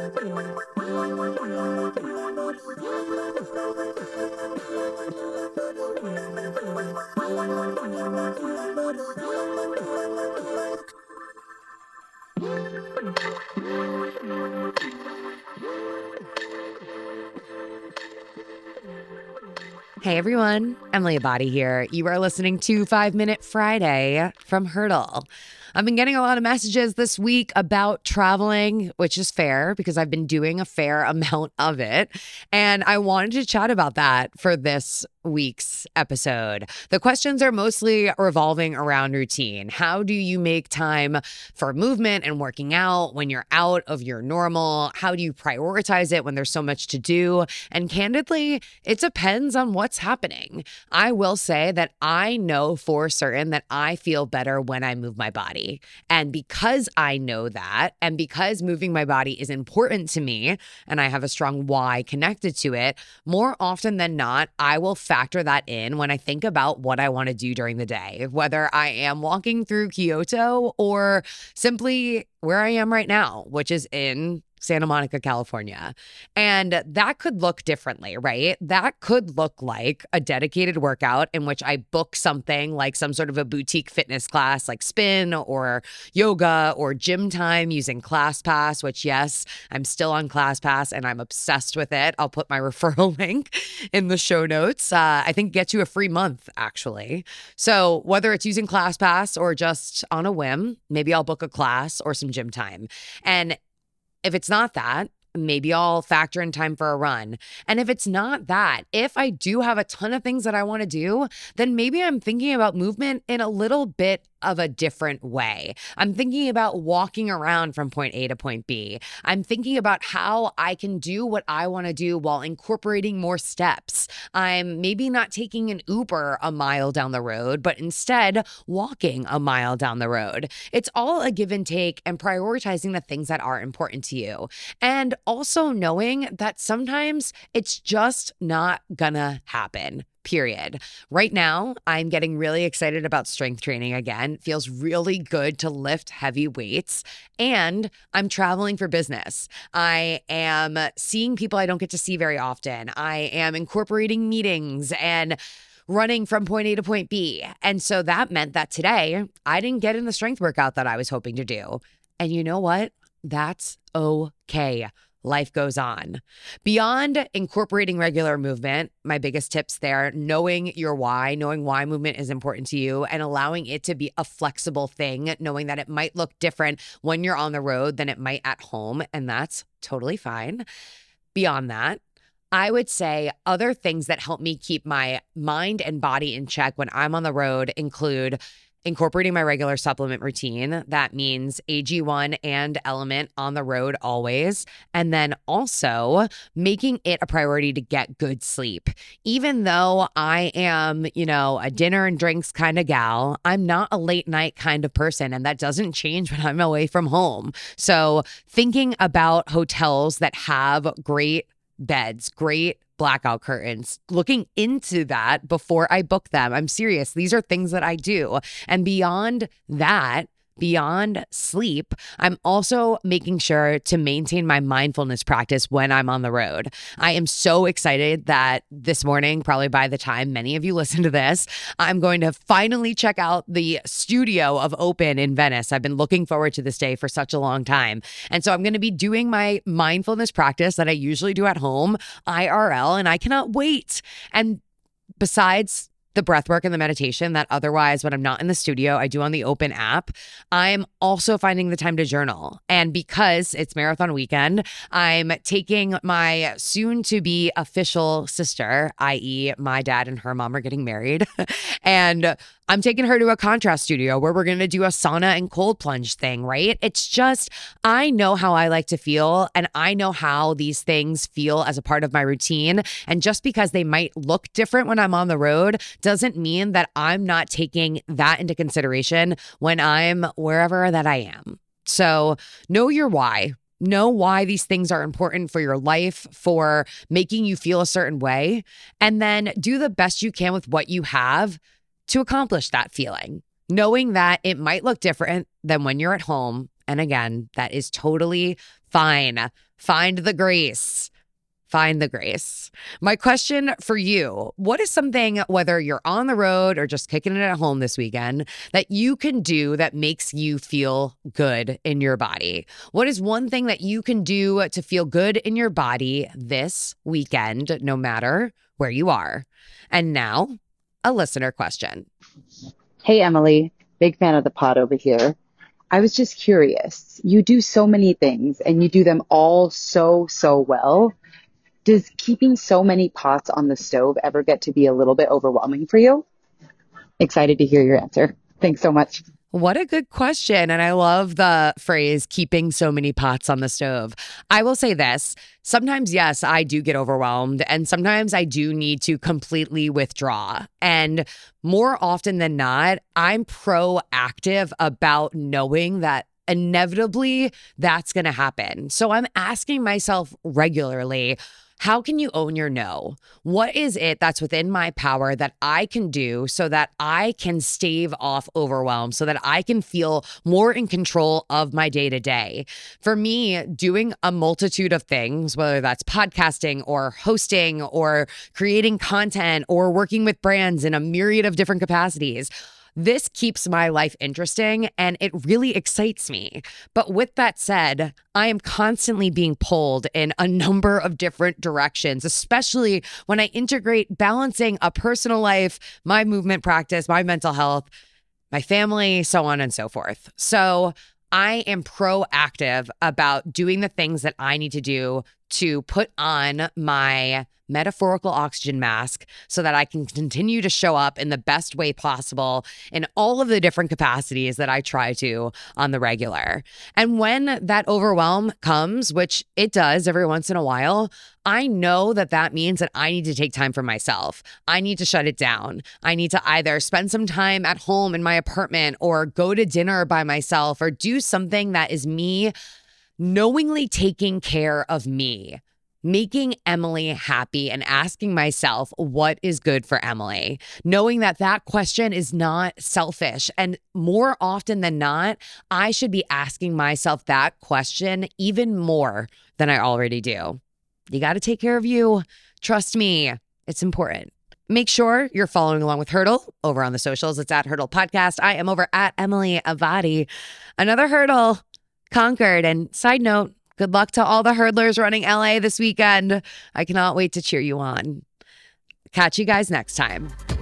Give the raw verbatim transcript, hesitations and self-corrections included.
Hey everyone, Emily Abadi here. You are listening to five minute Friday from Hurdle. I've been getting a lot of messages this week about traveling, which is fair because I've been doing a fair amount of it. And I wanted to chat about that for this week's episode. The questions are mostly revolving around routine. How do you make time for movement and working out when you're out of your normal? How do you prioritize it when there's so much to do? And candidly, it depends on what's happening. I will say that I know for certain that I feel better when I move my body. And because I know that, and because moving my body is important to me, and I have a strong why connected to it, more often than not, I will factor that in when I think about what I want to do during the day, whether I am walking through Kyoto or simply where I am right now, which is in Santa Monica, California. And that could look differently, right? That could look like a dedicated workout in which I book something like some sort of a boutique fitness class like spin or yoga or gym time using ClassPass, which yes, I'm still on ClassPass and I'm obsessed with it. I'll put my referral link in the show notes. Uh, I think it gets you a free month actually. So whether it's using ClassPass or just on a whim, maybe I'll book a class or some gym time. And if it's not that, maybe I'll factor in time for a run. And if it's not that, if I do have a ton of things that I want to do, then maybe I'm thinking about movement in a little bit of a different way. I'm thinking about walking around from point A to point B. I'm thinking about how I can do what I want to do while incorporating more steps. I'm maybe not taking an Uber a mile down the road, but instead walking a mile down the road. It's all a give and take and prioritizing the things that are important to you. And also knowing that sometimes it's just not gonna happen. Period. Right now, I'm getting really excited about strength training again. It feels really good to lift heavy weights. And I'm traveling for business. I am seeing people I don't get to see very often. I am incorporating meetings and running from point A to point B. And so that meant that today, I didn't get in the strength workout that I was hoping to do. And you know what? That's okay. Life goes on. Beyond incorporating regular movement, my biggest tips there, knowing your why, knowing why movement is important to you and allowing it to be a flexible thing, knowing that it might look different when you're on the road than it might at home, and that's totally fine. Beyond that, I would say other things that help me keep my mind and body in check when I'm on the road include incorporating my regular supplement routine. That means A G one and Element on the road always. And then also making it a priority to get good sleep. Even though I am, you know, a dinner and drinks kind of gal, I'm not a late night kind of person. And that doesn't change when I'm away from home. So thinking about hotels that have great beds, great blackout curtains, looking into that before I book them. I'm serious. These are things that I do. And beyond that, beyond sleep, I'm also making sure to maintain my mindfulness practice when I'm on the road. I am so excited that this morning, probably by the time many of you listen to this, I'm going to finally check out the studio of Open in Venice. I've been looking forward to this day for such a long time. And so I'm going to be doing my mindfulness practice that I usually do at home, I R L, and I cannot wait. And besides the breath work and the meditation that otherwise when I'm not in the studio, I do on the Open app, I'm also finding the time to journal. And because it's marathon weekend, I'm taking my soon to be official sister, that is my dad and her mom are getting married. And I'm taking her to a contrast studio where we're going to do a sauna and cold plunge thing, right? It's just, I know how I like to feel and I know how these things feel as a part of my routine. And just because they might look different when I'm on the road doesn't mean that I'm not taking that into consideration when I'm wherever that I am. So know your why. Know why these things are important for your life, for making you feel a certain way, and then do the best you can with what you have to accomplish that feeling, knowing that it might look different than when you're at home. And again, that is totally Fine. Find the grace. Find the grace. My question for you, what is something, whether you're on the road or just kicking it at home this weekend, that you can do that makes you feel good in your body? What is one thing that you can do to feel good in your body this weekend, no matter where you are? And now, a listener question. Hey, Emily, big fan of the pod over here. I was just curious. You do so many things and you do them all so, so well. Does keeping so many pots on the stove ever get to be a little bit overwhelming for you? Excited to hear your answer. Thanks so much. What a good question. And I love the phrase, keeping so many pots on the stove. I will say this. Sometimes, yes, I do get overwhelmed. And sometimes I do need to completely withdraw. And more often than not, I'm proactive about knowing that inevitably that's going to happen. So I'm asking myself regularly, how can you own your no? What is it that's within my power that I can do so that I can stave off overwhelm, so that I can feel more in control of my day to day? For me, doing a multitude of things, whether that's podcasting or hosting or creating content or working with brands in a myriad of different capacities, this keeps my life interesting and it really excites me. But with that said, I am constantly being pulled in a number of different directions, especially when I integrate balancing a personal life, my movement practice, my mental health, my family, so on and so forth. So I am proactive about doing the things that I need to do to put on my metaphorical oxygen mask so that I can continue to show up in the best way possible in all of the different capacities that I try to on the regular. And when that overwhelm comes, which it does every once in a while, I know that that means that I need to take time for myself. I need to shut it down. I need to either spend some time at home in my apartment or go to dinner by myself or do something that is me knowingly taking care of me, making Emily happy and asking myself what is good for Emily, knowing that that question is not selfish. And more often than not, I should be asking myself that question even more than I already do. You got to take care of you. Trust me, it's important. Make sure you're following along with Hurdle over on the socials. It's at Hurdle Podcast. I am over at Emily Avati. Another hurdle conquered. And side note, good luck to all the hurdlers running L A this weekend. I cannot wait to cheer you on. Catch you guys next time.